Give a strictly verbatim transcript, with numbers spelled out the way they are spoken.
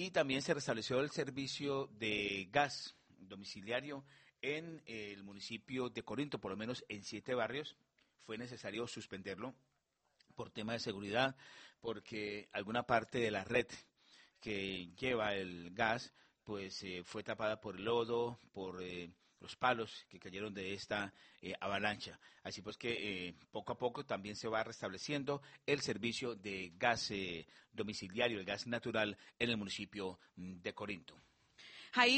y también se restableció el servicio de gas domiciliario en el municipio de Corinto, por lo menos en siete barrios. Fue necesario suspenderlo por tema de seguridad, porque alguna parte de la red que lleva el gas pues eh, fue tapada por el lodo, por eh, los palos que cayeron de esta eh, avalancha. Así pues que eh, poco a poco también se va restableciendo el servicio de gas eh, domiciliario, el gas natural en el municipio mm, de Corinto.